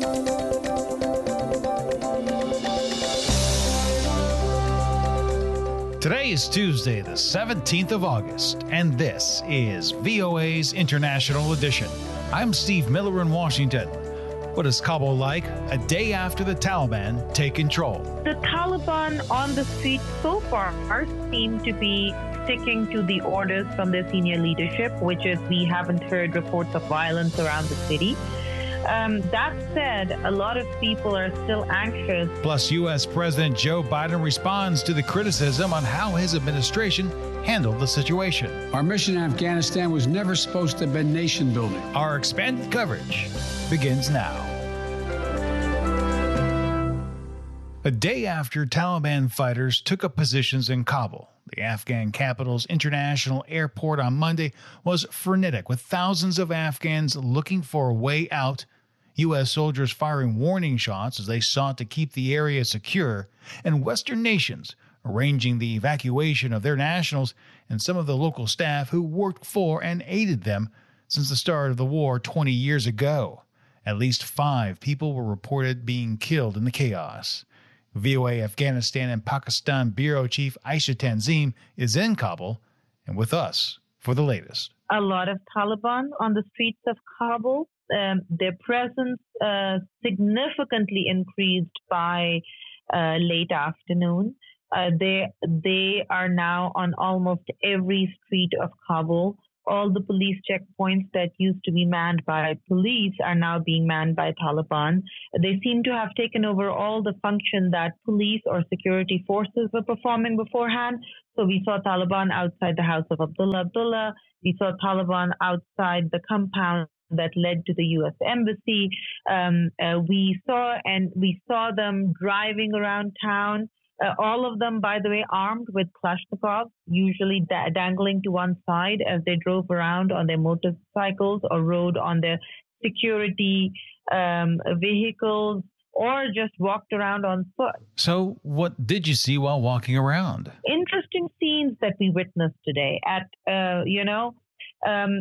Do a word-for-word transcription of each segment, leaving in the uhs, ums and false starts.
Today is Tuesday, the seventeenth of August, and this is V O A's International Edition. I'm Steve Miller in Washington. What is Kabul like a day after the Taliban take control? The Taliban on the street so far seem to be sticking to the orders from their senior leadership, which is we haven't heard reports of violence around the city. Um, that said, a lot of people are still anxious. Plus, U S. President Joe Biden responds to the criticism on how his administration handled the situation. Our mission in Afghanistan was never supposed to have been nation building. Our expanded coverage begins now. A day after Taliban fighters took up positions in Kabul, the Afghan capital's international airport on Monday was frenetic, with thousands of Afghans looking for a way out, U S soldiers firing warning shots as they sought to keep the area secure, and Western nations arranging the evacuation of their nationals and some of the local staff who worked for and aided them since the start of the war twenty years ago. At least five people were reported being killed in the chaos. V O A Afghanistan and Pakistan Bureau Chief Aisha Tanzim is in Kabul and with us for the latest. A lot of Taliban on the streets of Kabul. Um, their presence uh, significantly increased by uh, late afternoon. Uh, they they are now on almost every street of Kabul. All the police checkpoints that used to be manned by police are now being manned by Taliban. They seem to have taken over all the function that police or security forces were performing beforehand. So we saw Taliban outside the house of Abdullah Abdullah. We saw Taliban outside the compound that led to the U S embassy. Um, uh, we saw and we saw them driving around town. Uh, all of them, by the way, armed with Kalashnikovs, usually da- dangling to one side as they drove around on their motorcycles or rode on their security um, vehicles or just walked around on foot. So what did you see while walking around? Interesting scenes that we witnessed today. At, uh, you know, um,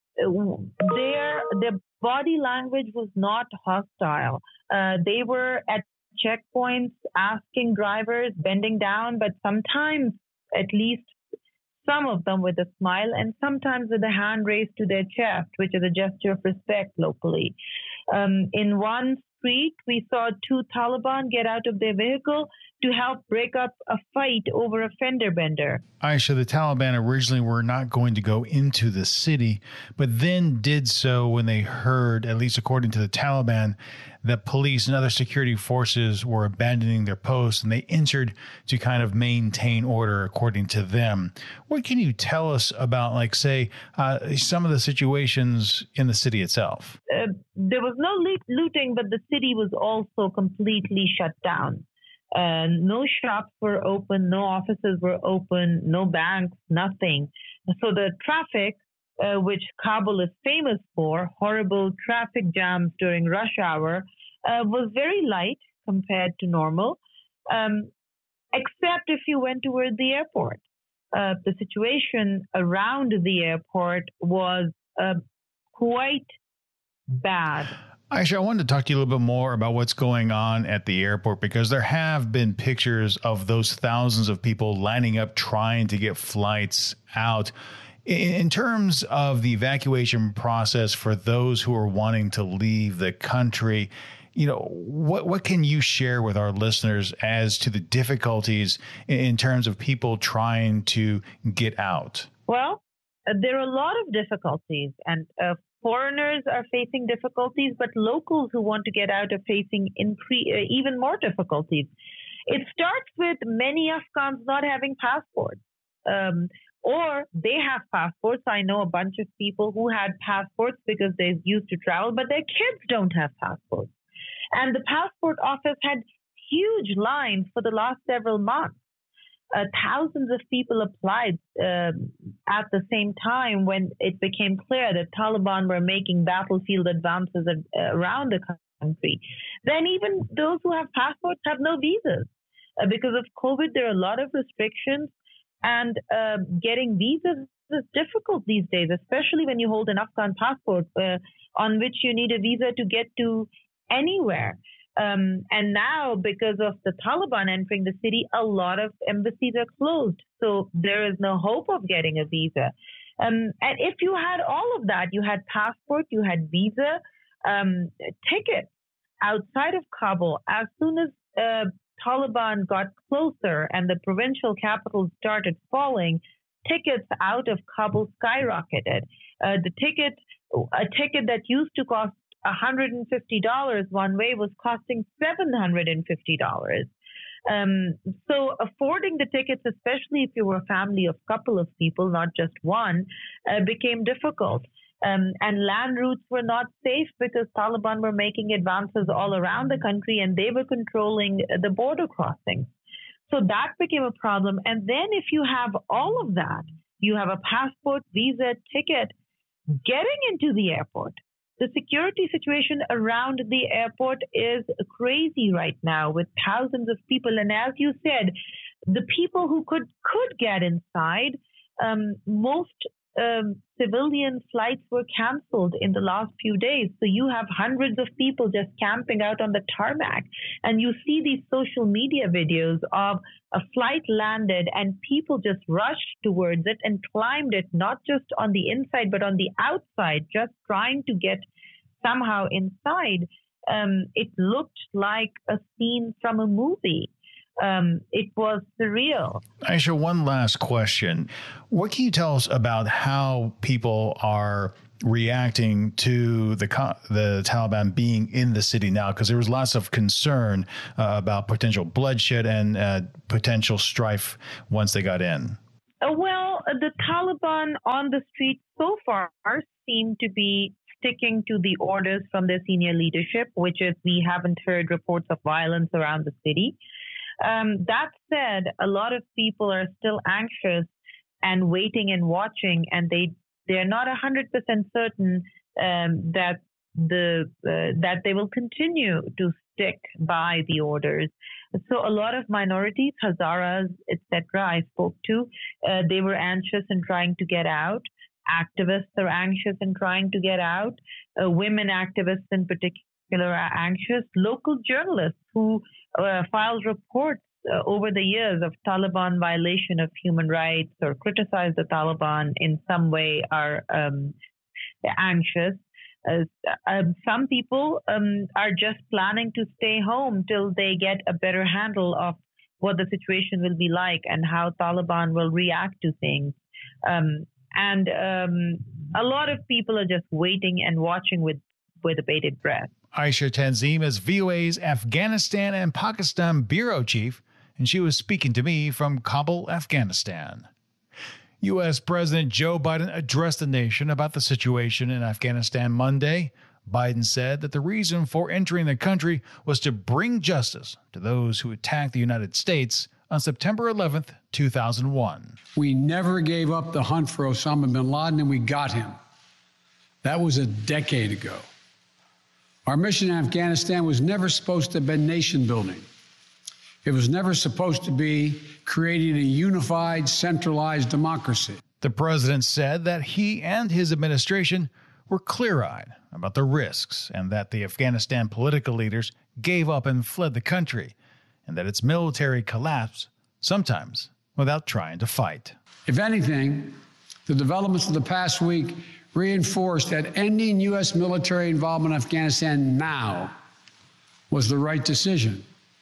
their, their body language was not hostile. Uh, they were at checkpoints, asking drivers, bending down, but sometimes, at least some of them with a smile, and sometimes with a hand raised to their chest, which is a gesture of respect locally. Um, in one street, we saw two Taliban get out of their vehicle to help break up a fight over a fender bender. Aisha, the Taliban originally were not going to go into the city, but then did so when they heard, at least according to the Taliban, that police and other security forces were abandoning their posts, and they entered to kind of maintain order, according to them. What can you tell us about, like, say, uh, some of the situations in the city itself? Uh, there was no lo- looting, but the city was also completely shut down. Uh, no shops were open, no offices were open, no banks, nothing. So the traffic, uh, which Kabul is famous for, horrible traffic jams during rush hour, uh, was very light compared to normal, um, except if you went toward the airport. Uh, the situation around the airport was uh, quite bad. Aisha, I wanted to talk to you a little bit more about what's going on at the airport, because there have been pictures of those thousands of people lining up trying to get flights out. In terms of the evacuation process for those who are wanting to leave the country, you know, what what can you share with our listeners as to the difficulties in terms of people trying to get out? Well, uh, there are a lot of difficulties, and uh, foreigners are facing difficulties, but locals who want to get out are facing incre- uh, even more difficulties. It starts with many Afghans not having passports, um, or they have passports. I know a bunch of people who had passports because they used to travel, but their kids don't have passports. And the passport office had huge lines for the last several months. Uh, thousands of people applied uh, at the same time when it became clear that Taliban were making battlefield advances at, uh, around the country. Then even those who have passports have no visas. Uh, because of COVID, there are a lot of restrictions, and uh, getting visas is difficult these days, especially when you hold an Afghan passport uh, on which you need a visa to get to anywhere. Um, and now, because of the Taliban entering the city, a lot of embassies are closed. So there is no hope of getting a visa. Um, and if you had all of that, you had passport, you had visa, um, tickets outside of Kabul, as soon as uh, Taliban got closer and the provincial capitals started falling, tickets out of Kabul skyrocketed. Uh, the ticket, a ticket that used to cost one hundred fifty dollars one way was costing seven hundred fifty dollars. Um, so affording the tickets, especially if you were a family of a couple of people, not just one, uh, became difficult. Um, and land routes were not safe because Taliban were making advances all around the country and they were controlling the border crossings. So that became a problem. And then if you have all of that, you have a passport, visa, ticket, getting into the airport. The security situation around the airport is crazy right now with thousands of people. And as you said, the people who could, could get inside, um, most um, civilian flights were canceled in the last few days. So you have hundreds of people just camping out on the tarmac. And you see these social media videos of a flight landed and people just rushed towards it and climbed it, not just on the inside, but on the outside, just trying to get somehow inside. Um, it looked like a scene from a movie. Um, it was surreal. Aisha, one last question. What can you tell us about how people are reacting to the the Taliban being in the city now? Because there was lots of concern uh, about potential bloodshed and uh, potential strife once they got in. Uh, well, the Taliban on the street so far seem to be sticking to the orders from their senior leadership, which is we haven't heard reports of violence around the city. Um, that said, a lot of people are still anxious and waiting and watching, and they they're not one hundred percent certain um, that the uh, that they will continue to stick by the orders. So a lot of minorities, Hazaras, et cetera, I spoke to, uh, they were anxious and trying to get out. Activists are anxious and trying to get out. Uh, women activists in particular are anxious. Local journalists who uh, filed reports uh, over the years of Taliban violation of human rights or criticize the Taliban in some way are um, anxious. Uh, um, some people um, are just planning to stay home till they get a better handle of what the situation will be like and how Taliban will react to things. Um, and um, a lot of people are just waiting and watching with, with a bated breath. Aisha Tanzim is V O A's Afghanistan and Pakistan Bureau Chief, and she was speaking to me from Kabul, Afghanistan. U S. President Joe Biden addressed the nation about the situation in Afghanistan Monday. Biden said that the reason for entering the country was to bring justice to those who attacked the United States on September eleventh, two thousand one. We never gave up the hunt for Osama bin Laden, and we got him. That was a decade ago. Our mission in Afghanistan was never supposed to have been nation building. It was never supposed to be creating a unified, centralized democracy. The president said that he and his administration were clear-eyed about the risks and that the Afghanistan political leaders gave up and fled the country, and that its military collapsed, sometimes without trying to fight. If anything, the developments of the past week reinforced that ending U S military involvement in Afghanistan now was the right decision.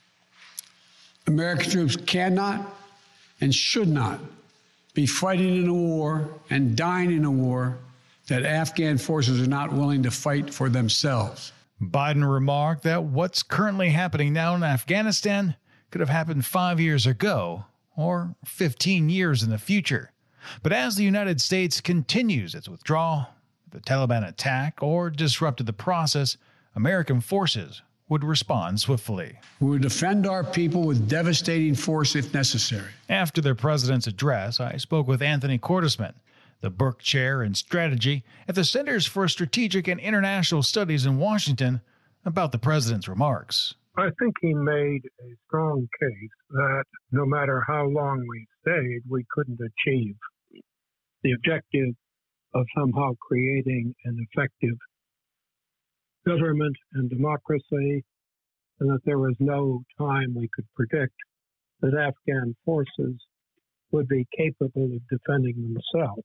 American troops cannot and should not be fighting in a war and dying in a war that Afghan forces are not willing to fight for themselves. Biden remarked that what's currently happening now in Afghanistan could have happened five years ago or fifteen years in the future. But as the United States continues its withdrawal, the Taliban attack, or disrupted the process, American forces would respond swiftly. We would defend our people with devastating force if necessary. After the president's address, I spoke with Anthony Cordesman, the Burke Chair in Strategy at the Centers for Strategic and International Studies in Washington, about the president's remarks. I think he made a strong case that no matter how long we stayed, we couldn't achieve the objective of somehow creating an effective government and democracy, and that there was no time we could predict that Afghan forces would be capable of defending themselves.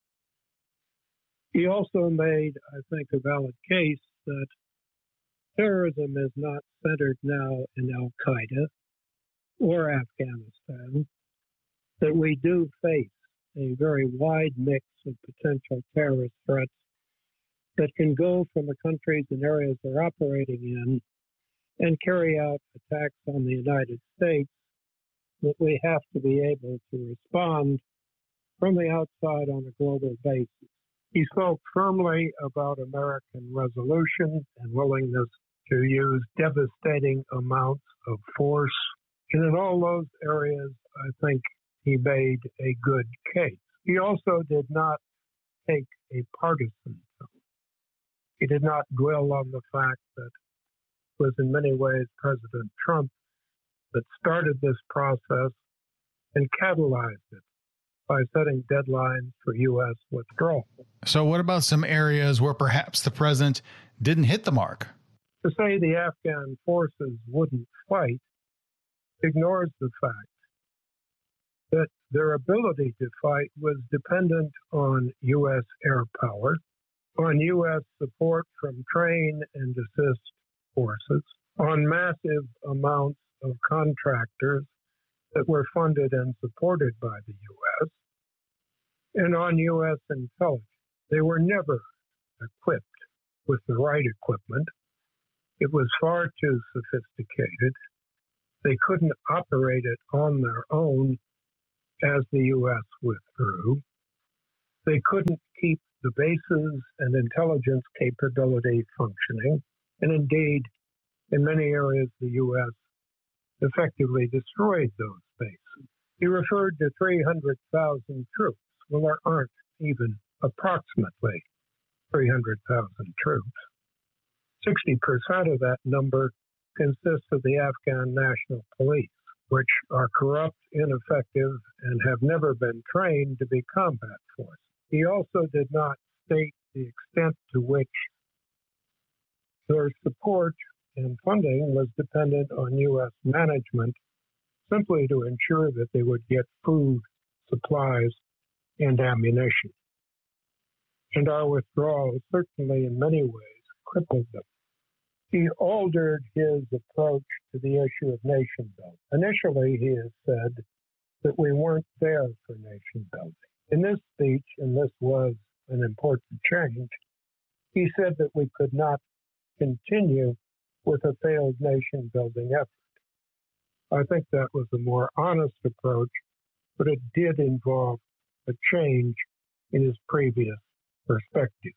He also made, I think, a valid case that terrorism is not centered now in Al-Qaeda or Afghanistan, that we do face a very wide mix of potential terrorist threats that can go from the countries and areas they're operating in and carry out attacks on the United States, that we have to be able to respond from the outside on a global basis. He spoke firmly about American resolution and willingness to use devastating amounts of force. And in all those areas, I think he made a good case. He also did not take a partisan tone. He did not dwell on the fact that it was in many ways President Trump that started this process and catalyzed it by setting deadlines for U S withdrawal. So what about some areas where perhaps the president didn't hit the mark? To say the Afghan forces wouldn't fight ignores the fact that their ability to fight was dependent on U S air power, on U S support from train and assist forces, on massive amounts of contractors that were funded and supported by the U S, and on U S intelligence. They were never equipped with the right equipment. It was far too sophisticated. They couldn't operate it on their own as the U S withdrew. They couldn't keep the bases and intelligence capability functioning. And indeed, in many areas, the U S effectively destroyed those bases. He referred to three hundred thousand troops. Well, there aren't even approximately three hundred thousand troops. sixty percent of that number consists of the Afghan National Police, which are corrupt, ineffective, and have never been trained to be combat forces. He also did not state the extent to which their support and funding was dependent on U S management simply to ensure that they would get food, supplies, and ammunition. And our withdrawal certainly in many ways crippled them. He altered his approach to the issue of nation building. Initially, he has said that we weren't there for nation building. In this speech, and this was an important change, he said that we could not continue with a failed nation-building effort. I think that was a more honest approach, but it did involve a change in his previous perspective.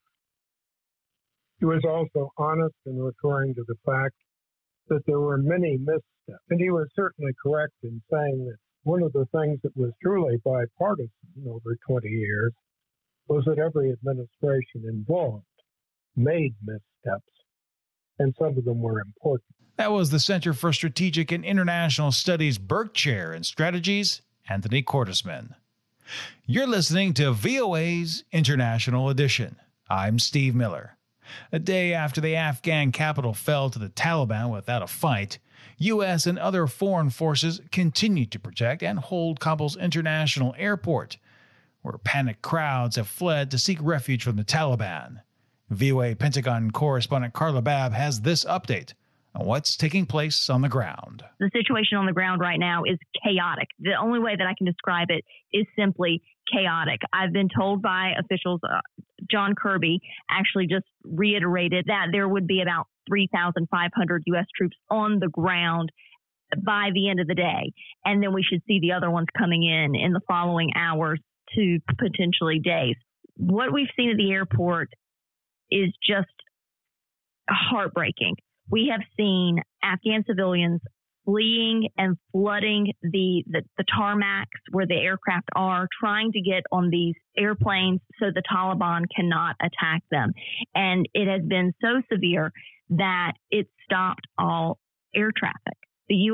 He was also honest in referring to the fact that there were many missteps, and he was certainly correct in saying that one of the things that was truly bipartisan over twenty years was that every administration involved made missteps, and some of them were important. That was the Center for Strategic and International Studies Burke Chair in Strategies, Anthony Cordesman. You're listening to V O A's International Edition. I'm Steve Miller. A day after the Afghan capital fell to the Taliban without a fight, U S and other foreign forces continue to protect and hold Kabul's international airport, where panicked crowds have fled to seek refuge from the Taliban. V O A Pentagon correspondent Carla Babb has this update on what's taking place on the ground. The situation on the ground right now is chaotic. The only way that I can describe it is simply chaotic. I've been told by officials, uh, John Kirby actually just reiterated that there would be about three thousand five hundred U S troops on the ground by the end of the day. And then we should see the other ones coming in in the following hours to potentially days. What we've seen at the airport is just heartbreaking. We have seen Afghan civilians fleeing and flooding the, the, the tarmacs where the aircraft are, trying to get on these airplanes so the Taliban cannot attack them. And it has been so severe that it stopped all air traffic. The U S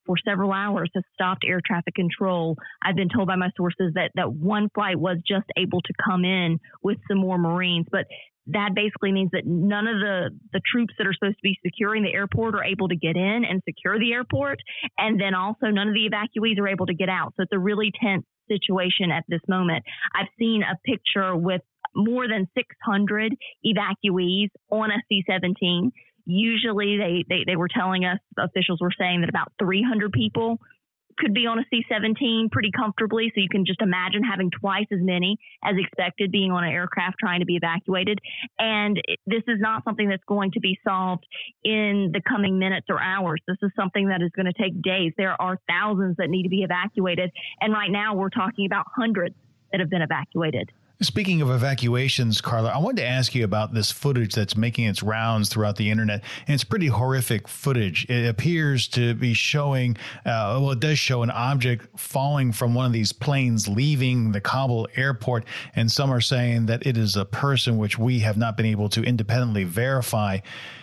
for several hours has stopped air traffic control. I've been told by my sources that, that one flight was just able to come in with some more Marines, but that basically means that none of the, the troops that are supposed to be securing the airport are able to get in and secure the airport. And then also none of the evacuees are able to get out. So it's a really tense situation at this moment. I've seen a picture with more than six hundred evacuees on a C seventeen. Usually they, they, they were telling us, officials were saying that about three hundred people could be on a C seventeen pretty comfortably. So you can just imagine having twice as many as expected being on an aircraft trying to be evacuated. And this is not something that's going to be solved in the coming minutes or hours. This is something that is going to take days. There are thousands that need to be evacuated. And right now we're talking about hundreds that have been evacuated. Speaking of evacuations, Carla, I wanted to ask you about this footage that's making its rounds throughout the internet. And it's pretty horrific footage. It appears to be showing, uh, well, it does show an object falling from one of these planes leaving the Kabul airport. And some are saying that it is a person, which we have not been able to independently verify.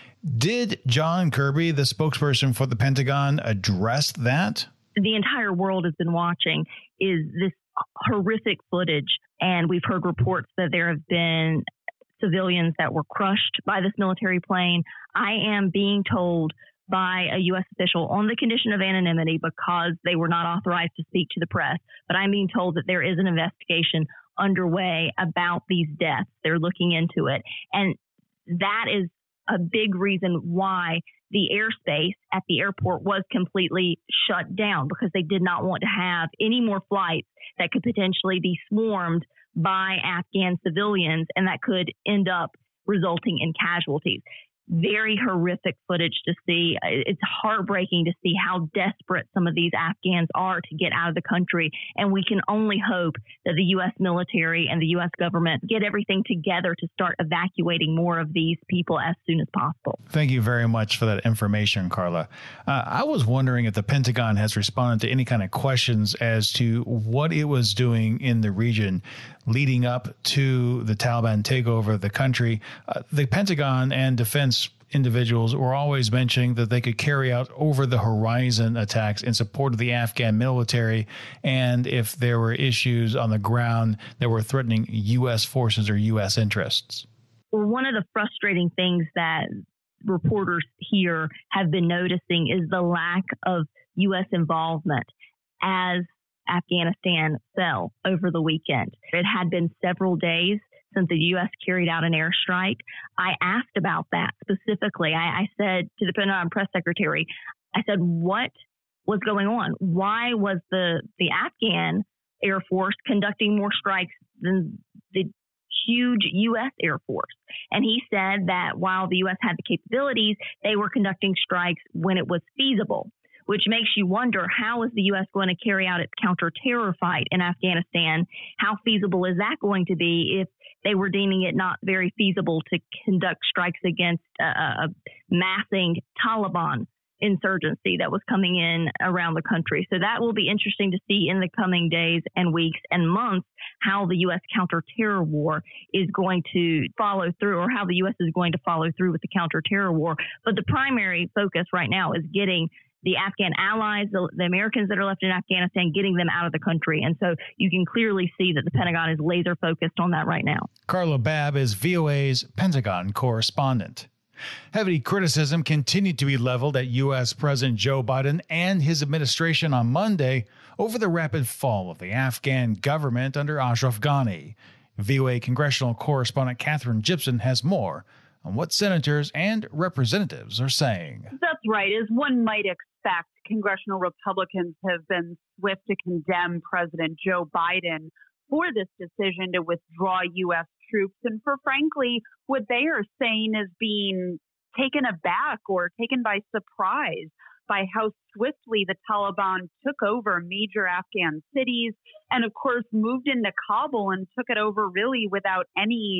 Did John Kirby, the spokesperson for the Pentagon, address that? The entire world has been watching is this horrific footage. And we've heard reports that there have been civilians that were crushed by this military plane. I am being told by a U S official on the condition of anonymity because they were not authorized to speak to the press. But I'm being told that there is an investigation underway about these deaths. They're looking into it. And that is a big reason why the airspace at the airport was completely shut down, because they did not want to have any more flights that could potentially be swarmed by Afghan civilians, and that could end up resulting in casualties. Very horrific footage to see. It's heartbreaking to see how desperate some of these Afghans are to get out of the country. And we can only hope that the U S military and the U S government get everything together to start evacuating more of these people as soon as possible. Thank you very much for that information, Carla. Uh, I was wondering if the Pentagon has responded to any kind of questions as to what it was doing in the region leading up to the Taliban takeover of the country. Uh, the Pentagon and defense individuals were always mentioning that they could carry out over-the-horizon attacks in support of the Afghan military, and if there were issues on the ground that were threatening U S forces or U S interests. Well, one of the frustrating things that reporters here have been noticing is the lack of U S involvement as Afghanistan fell over the weekend. It had been several days since the U S carried out an airstrike. I asked about that specifically. I, I said to the Pentagon press secretary, I said, what was going on? Why was the, the Afghan Air Force conducting more strikes than the huge U S Air Force? And he said that while the U S had the capabilities, they were conducting strikes when it was feasible, which makes you wonder, how is the U S going to carry out its counter-terror fight in Afghanistan? How feasible is that going to be if they were deeming it not very feasible to conduct strikes against a, a massing Taliban insurgency that was coming in around the country? So that will be interesting to see in the coming days and weeks and months how the U S counter-terror war is going to follow through, or how the U S is going to follow through with the counter-terror war. But the primary focus right now is getting the Afghan allies, the, the Americans that are left in Afghanistan, getting them out of the country. And so you can clearly see that the Pentagon is laser focused on that right now. Carla Babb is V O A's Pentagon correspondent. Heavy criticism continued to be leveled at U S President Joe Biden and his administration on Monday over the rapid fall of the Afghan government under Ashraf Ghani. V O A congressional correspondent Catherine Gibson has more on what senators and representatives are saying. That's right. As one might expect, congressional Republicans have been swift to condemn President Joe Biden for this decision to withdraw U S troops, and for, frankly, what they are saying is being taken aback or taken by surprise by how swiftly the Taliban took over major Afghan cities and, of course, moved into Kabul and took it over really without any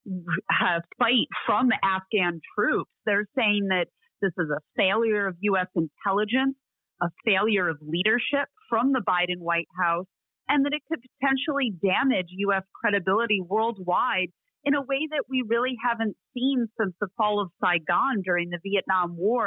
uh, fight from Afghan troops. They're saying that this is a failure of U S intelligence, a failure of leadership from the Biden White House, and that it could potentially damage U S credibility worldwide in a way that we really haven't seen since the fall of Saigon during the Vietnam War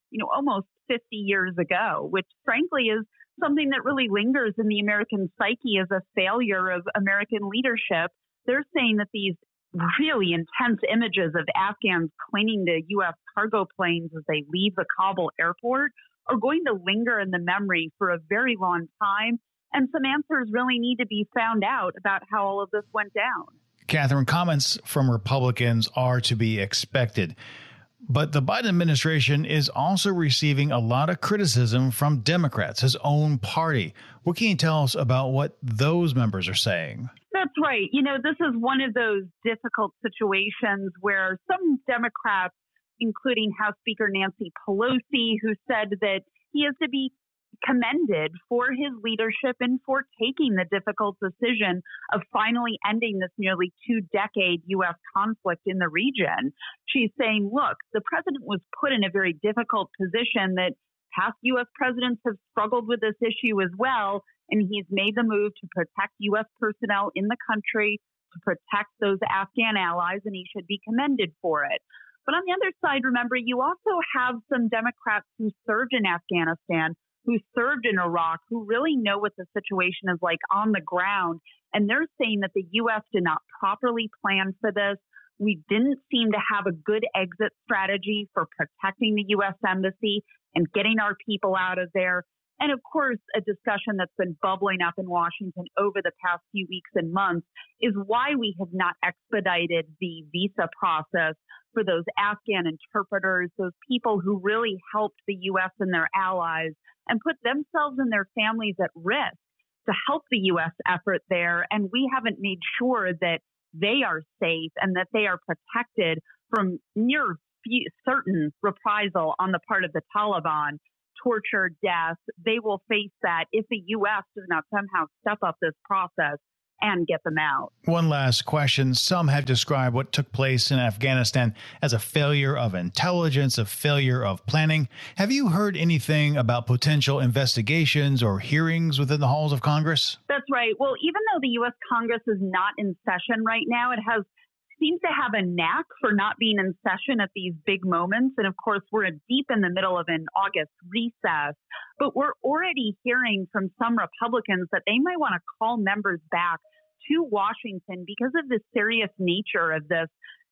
you know, almost fifty years ago, which frankly is something that really lingers in the American psyche as a failure of American leadership. They're saying that these really intense images of Afghans clinging to U S cargo planes as they leave the Kabul airport are going to linger in the memory for a very long time. And some answers really need to be found out about how all of this went down. Catherine, comments from Republicans are to be expected. But the Biden administration is also receiving a lot of criticism from Democrats, his own party. What can you tell us about what those members are saying? That's right. You know, this is one of those difficult situations where some Democrats, including House Speaker Nancy Pelosi, who said that he is to be commended for his leadership and for taking the difficult decision of finally ending this nearly two-decade U S conflict in the region. She's saying, look, the president was put in a very difficult position that past U S presidents have struggled with this issue as well, and he's made the move to protect U S personnel in the country, to protect those Afghan allies, and he should be commended for it. But on the other side, remember, you also have some Democrats who served in Afghanistan, who served in Iraq, who really know what the situation is like on the ground. And they're saying that the U S did not properly plan for this. We didn't seem to have a good exit strategy for protecting the U S embassy and getting our people out of there. And of course, a discussion that's been bubbling up in Washington over the past few weeks and months is why we have not expedited the visa process for those Afghan interpreters, those people who really helped the U S and their allies and put themselves and their families at risk to help the U S effort there. And we haven't made sure that they are safe and that they are protected from near certain reprisal on the part of the Taliban, torture, death. They will face that if the U S does not somehow step up this process and get them out. One last question. Some have described what took place in Afghanistan as a failure of intelligence, a failure of planning. Have you heard anything about potential investigations or hearings within the halls of Congress? That's right. Well, even though the U S Congress is not in session right now, it has seems to have a knack for not being in session at these big moments. And of course, we're deep in the middle of an August recess, but we're already hearing from some Republicans that they might want to call members back to Washington because of the serious nature of this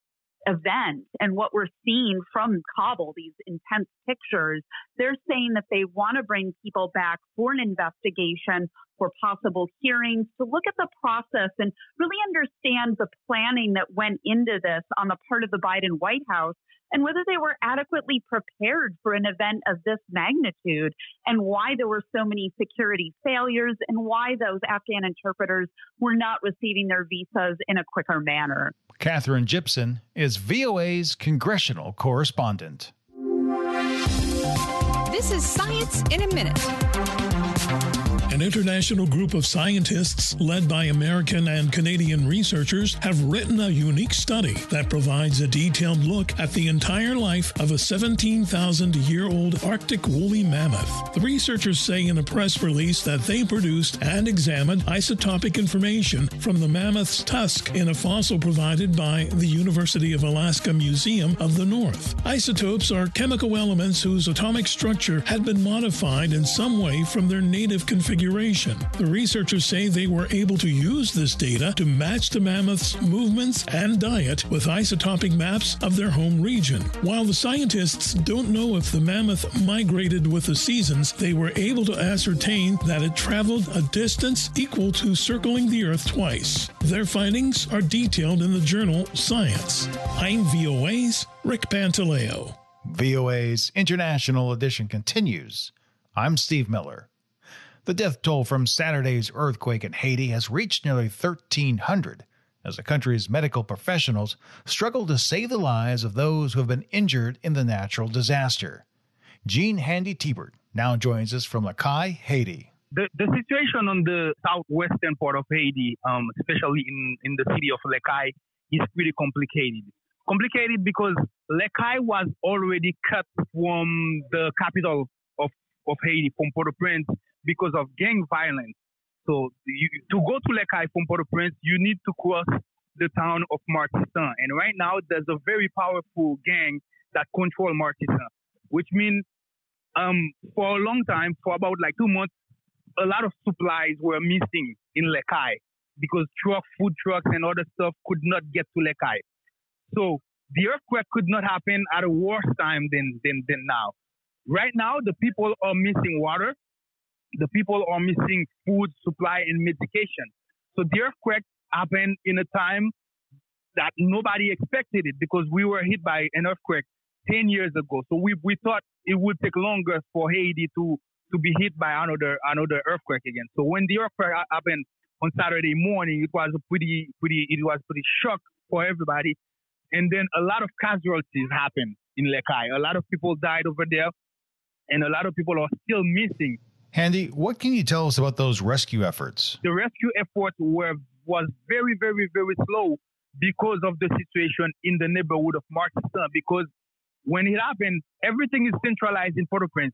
event and what we're seeing from Kabul, these intense pictures. They're saying that they want to bring people back for an investigation, for possible hearings, to look at the process and really understand the planning that went into this on the part of the Biden White House and whether they were adequately prepared for an event of this magnitude and why there were so many security failures and why those Afghan interpreters were not receiving their visas in a quicker manner. Katherine Gypson is V O A's congressional correspondent. This is Science in a Minute. An international group of scientists led by American and Canadian researchers have written a unique study that provides a detailed look at the entire life of a seventeen thousand year old Arctic woolly mammoth. The researchers say in a press release that they produced and examined isotopic information from the mammoth's tusk in a fossil provided by the University of Alaska Museum of the North. Isotopes are chemical elements whose atomic structure had been modified in some way from their native configuration. The researchers say they were able to use this data to match the mammoth's movements and diet with isotopic maps of their home region. While the scientists don't know if the mammoth migrated with the seasons, they were able to ascertain that it traveled a distance equal to circling the Earth twice. Their findings are detailed in the journal Science. I'm V O A's Rick Pantaleo. V O A's International Edition continues. I'm Steve Miller. The death toll from Saturday's earthquake in Haiti has reached nearly thirteen hundred as the country's medical professionals struggle to save the lives of those who have been injured in the natural disaster. Jean Handy Tibert now joins us from Lacaille, Haiti. The, the situation on the southwestern part of Haiti, um, especially in, in the city of Lacaille, is pretty complicated. Complicated because Lacaille was already cut from the capital of, of Haiti, from Port-au-Prince, because of gang violence. So you, to go to Lacaille from Port-au-Prince, you need to cross the town of Martissan. And right now, there's a very powerful gang that control Martissan, which means um, for a long time, for about like two months, a lot of supplies were missing in Lekai because truck, food trucks and other stuff could not get to Lekai. So the earthquake could not happen at a worse time than, than, than now. Right now, the people are missing water. The people are missing food, supply, and medication. So the earthquake happened in a time that nobody expected it because we were hit by an earthquake ten years ago. So we, we thought it would take longer for Haiti to, to be hit by another another earthquake again. So when the earthquake happened on Saturday morning, it was a pretty pretty it was pretty shock for everybody. And then a lot of casualties happened in Lekai. A lot of people died over there, and a lot of people are still missing. Handy, what can you tell us about those rescue efforts? The rescue effort were was very, very, very slow because of the situation in the neighborhood of Martissant. Because when it happened, everything is centralized in Port-au-Prince.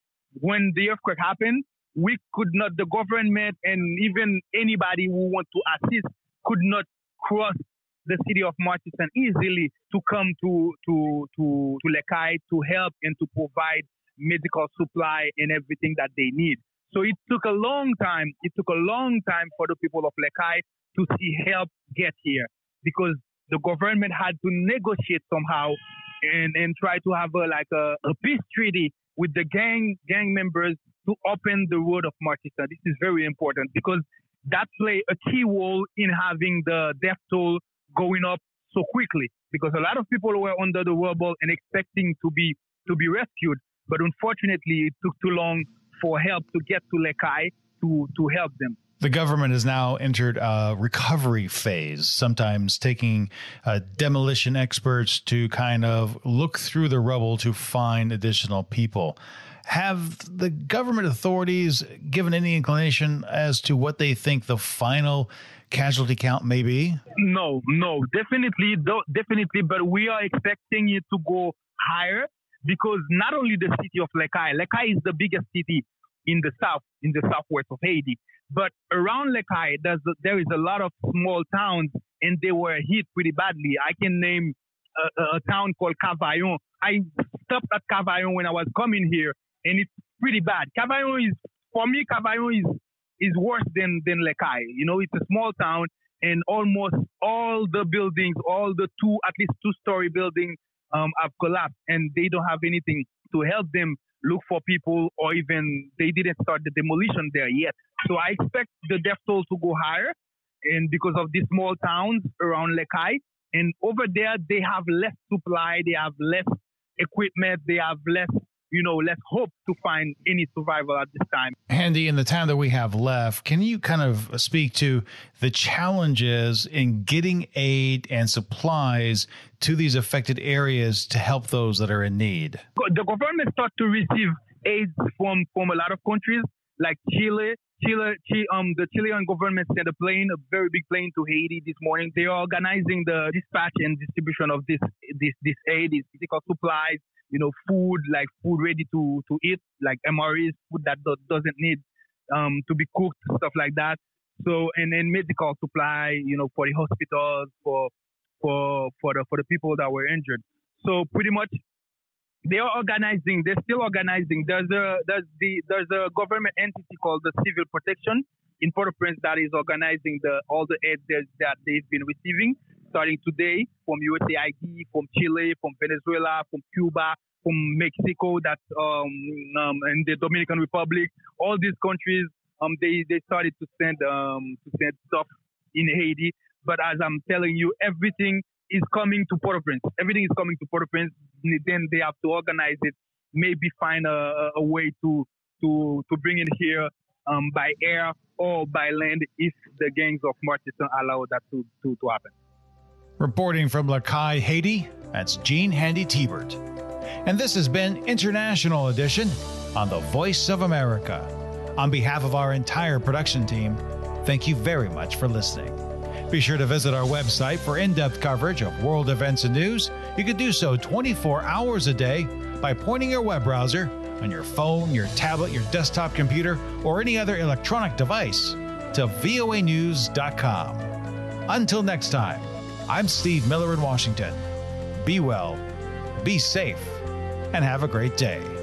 When the earthquake happened, we could not, the government and even anybody who want to assist could not cross the city of Martissant easily to come to to to, to Lekai to help and to provide medical supply and everything that they need. So it took a long time. It took a long time for the people of Lekai to see help get here because the government had to negotiate somehow and, and try to have a, like a, a peace treaty with the gang gang members to open the road of Martissant. This is very important because that played a key role in having the death toll going up so quickly because a lot of people were under the rubble and expecting to be to be rescued. But unfortunately, it took too long for help to get to Lekai to, to help them. The government has now entered a recovery phase, sometimes taking uh, demolition experts to kind of look through the rubble to find additional people. Have the government authorities given any inclination as to what they think the final casualty count may be? No, no, definitely, definitely. But we are expecting it to go higher. Because not only the city of Lekai, Lekai is the biggest city in the south, in the southwest of Haiti, but around Lekai, there's a, there is a lot of small towns, and they were hit pretty badly. I can name a, a town called Cavaillon. I stopped at Cavaillon when I was coming here, and it's pretty bad. Cavaillon is, for me, Cavaillon is is worse than than Lekai. You know, it's a small town, and almost all the buildings, all the two, at least two-story buildings, Um, have collapsed, and they don't have anything to help them look for people, or even they didn't start the demolition there yet. So I expect the death toll to go higher, and because of these small towns around Lekai, and over there they have less supply, they have less equipment, they have less, you know, less hope to find any survival at this time. Handy, in the time that we have left, can you kind of speak to the challenges in getting aid and supplies to these affected areas to help those that are in need? The government started to receive aid from, from a lot of countries, like Chile. Chile, Chile um, the Chilean government sent a plane, a very big plane, to Haiti this morning. They are organizing the dispatch and distribution of this this this aid, these physical supplies, you know, food, like food ready to, to eat, like M R Es, food that do, doesn't need um, to be cooked, stuff like that. So, and then medical supply, you know, for the hospitals, for for for the for the people that were injured. So pretty much, they are organizing. They're still organizing. There's a there's the there's a government entity called the Civil Protection in Port-au-Prince that is organizing the all the aid that they've been receiving, starting today, from U S A I D, from Chile, from Venezuela, from Cuba, from Mexico, that's um, um and the Dominican Republic. All these countries, um, they, they started to send um to send stuff in Haiti. But as I'm telling you, everything is coming to Port-au-Prince. Everything is coming to Port-au-Prince. Then they have to organize it, maybe find a, a way to to to bring it here um by air or by land if the gangs of Martissant allow that to to, to happen. Reporting from Lekai, Haiti, that's Gene Handy Tibert. And this has been International Edition on the Voice of America. On behalf of our entire production team, thank you very much for listening. Be sure to visit our website for in-depth coverage of world events and news. You can do so twenty-four hours a day by pointing your web browser on your phone, your tablet, your desktop computer, or any other electronic device to V O A news dot com. Until next time, I'm Steve Miller in Washington. Be well, be safe, and have a great day.